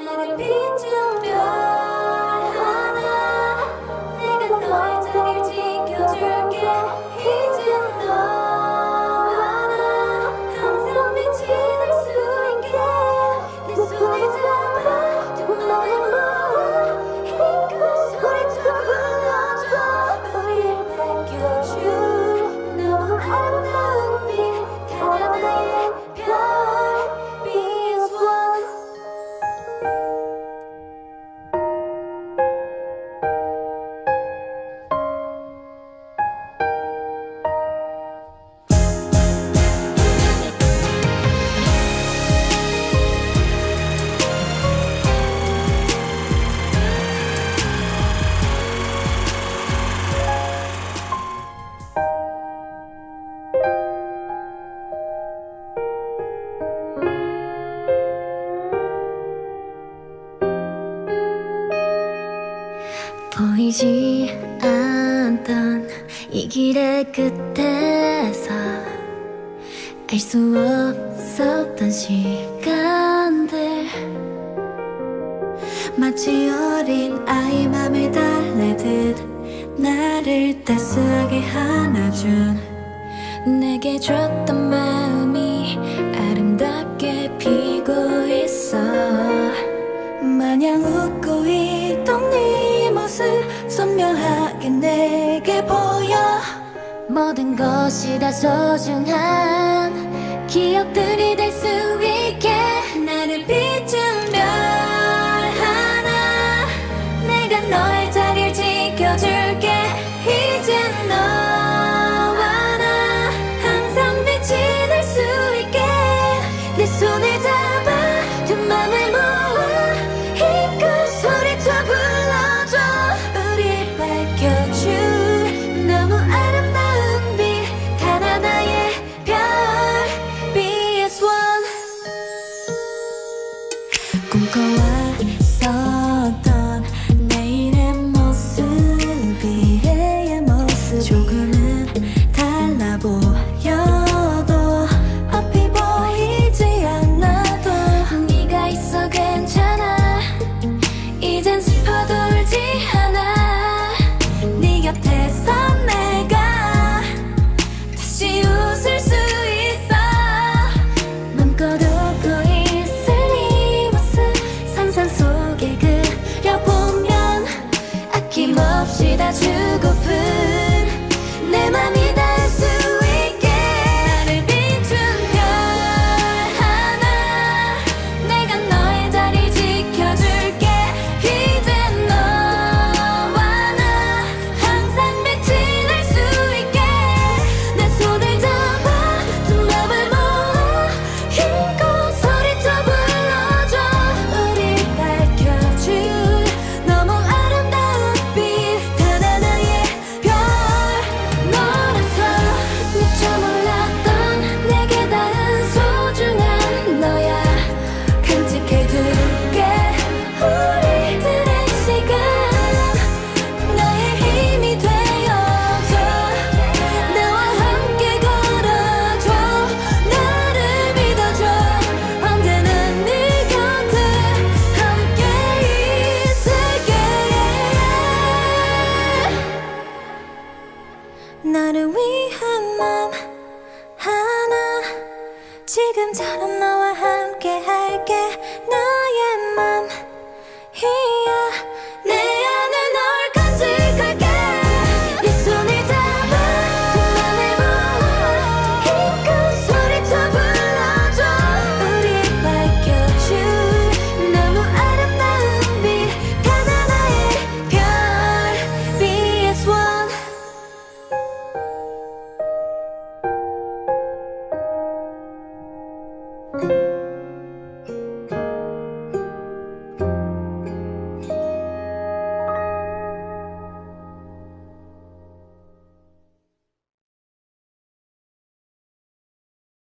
나를 비춘 별 하나 내가 너의 자리를 지켜줄게 이젠 너와 나 항상 빛이 날 수 있게 내 손을 잡아 두 맘을 모아 힘껏 소리쳐 불러줘 우릴 밝혀줄 너무 아름다운 빛 하나 나의 별빛 one 보이지 않던 이 길의 끝에서 알 수 없었던 시간들 마치 어린 아이 맘을 달래듯 나를 따스하게 안아준 내게 줬던 마음이 아름답게 피고 있어 마냥 웃고 있던 네 모습 선명하게 내게 보여 모든 것이 다 소중한 기억들이 될 수 있게 나를 비춘 별 하나 내가 너의 자리를 지켜줄게 이젠 너와 나 항상 빛이 날 수 있게 내 손을 잡아 두 맘을 모아 힘껏 소리쳐 불러줘 우릴 밝혀줄 너무 아름다운 빛 하나 나의 별빛 one 꿈꿔왔어